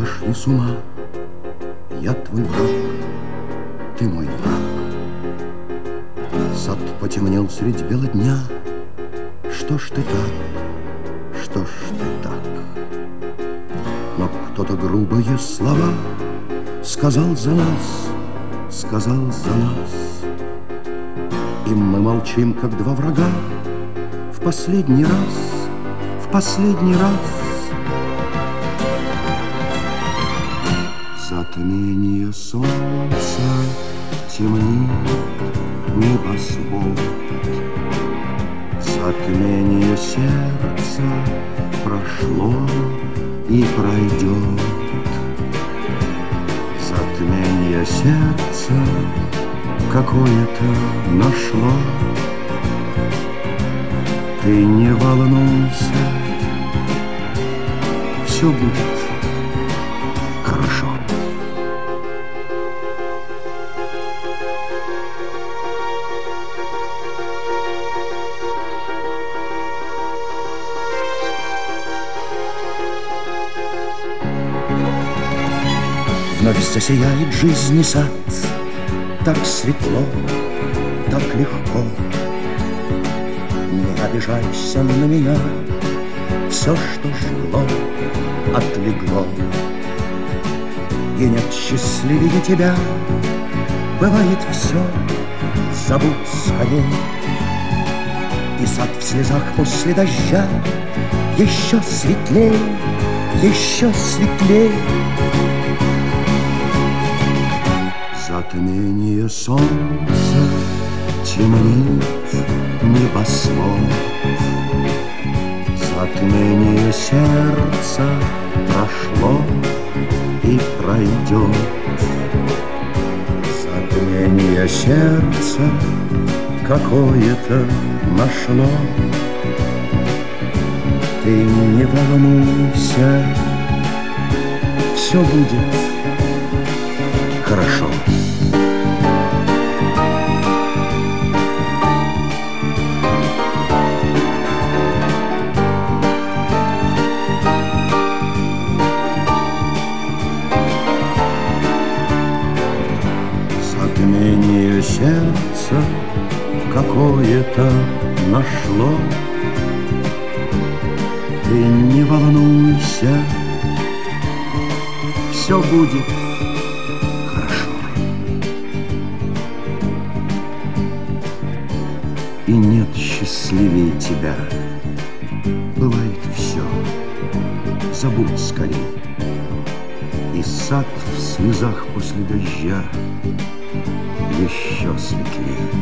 сошли с ума. Я твой враг, ты мой враг. Сад потемнел средь бела дня. Что ж ты так, что ж ты так? Но кто-то грубые слова сказал за нас, сказал за нас. И мы молчим, как два врага. В последний раз, в последний раз. Затмение солнца темнит небосвод. Затмение сердца прошло и пройдет. Затмение сердца какое-то нашло. Ты не волнуйся, все будет хорошо. Вновь засияет жизни сад. Так светло, так легко. Не обижайся на меня. Все, что жгло, отлегло. И нет счастливее тебя. Бывает все, забудь скорей. И сад в слезах после дождя еще светлей, еще светлей. Затмение солнца темнит небосвод. Затмение сердца прошло и пройдет. Затмение сердца какое-то нашло. Ты не волнуйся, все будет хорошо. Затмение сердца какое-то нашло. Ты не волнуйся, все будет хорошо. И нет счастливее тебя. Бывает все, забудь скорей. И сад в слезах после дождя еще светлее.